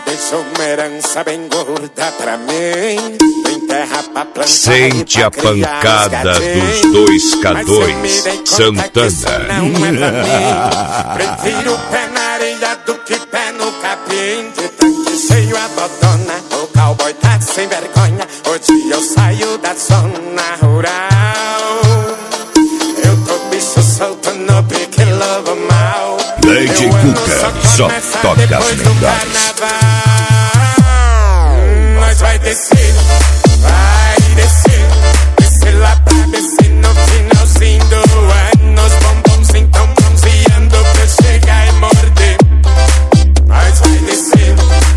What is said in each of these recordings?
deixou uma herança bem gorda pra mim. Tem terra pra plantar. Sente a pancada dos 2K2, Santana. Não é pra mim. Prefiro pé na areia do que pé no capim. De tanque cheio a botona, o cowboy tá sem vergonha. Hoje eu saio da zona rural. Eu tô bicho solto no pique lobo mal. Lady Cuca só toca as melhores. Nós vai descer, descer lá pra descer no finalzinho do ano. Os bombons então bronzeando pra eu chegar e morder. Nós vai descer,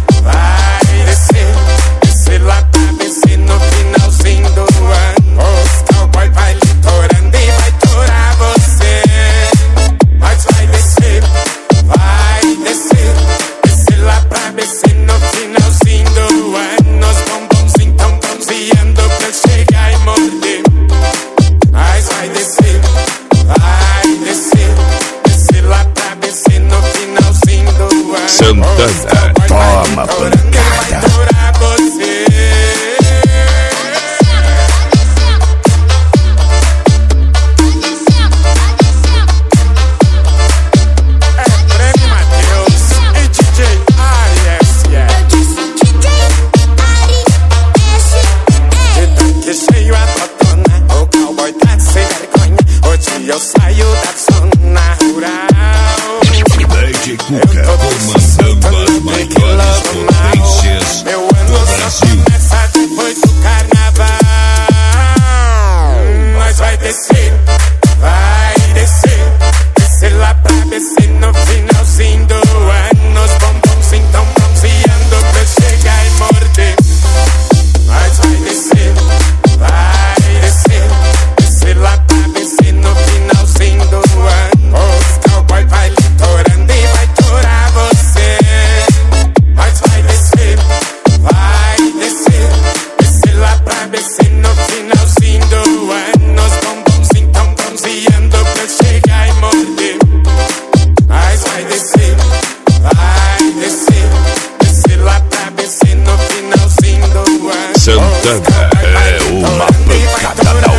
descer lá pra descer no finalzinho do ano. Os cowboy vai litorando e vai torar você. Nós vai descer, descer lá pra descer no finalzinho do ano. Os bombons então bronzeando pra eu chegar e morder. Nós vai descer, descer lá pra descer no finalzinho do ano. Santana, toma pancada. Eu saio da zona rural. Lady Cuca comandando as maiores potências do Brasil. Começa depois do carnaval. Nós vai descer, descer lá pra descer no finalzinho do ano. Os bombons então bronzeando pra eu chegar e morder. Nós vai descer, descer lá pra descer no finalzinho do ano. Os cowboy vai litorando e vai torar você. Nós vai descer, descer lá pra descer no finalzinho do ano. Os bombons então bronzeando pra eu chegar e morder. Nós vai descer, descer lá pra descer no finalzinho do ano. Santana é uma pancada da